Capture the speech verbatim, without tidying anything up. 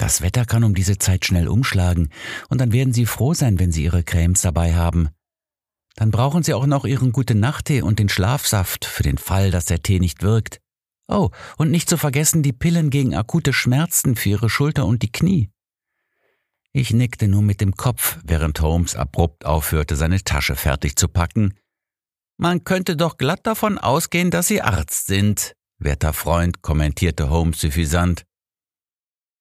Das Wetter kann um diese Zeit schnell umschlagen, und dann werden Sie froh sein, wenn Sie Ihre Cremes dabei haben. Dann brauchen Sie auch noch Ihren Gute-Nacht-Tee und den Schlafsaft für den Fall, dass der Tee nicht wirkt. Oh, und nicht zu vergessen die Pillen gegen akute Schmerzen für Ihre Schulter und die Knie. Ich nickte nur mit dem Kopf, während Holmes abrupt aufhörte, seine Tasche fertig zu packen. »Man könnte doch glatt davon ausgehen, dass Sie Arzt sind«, werter Freund, kommentierte Holmes suffisant.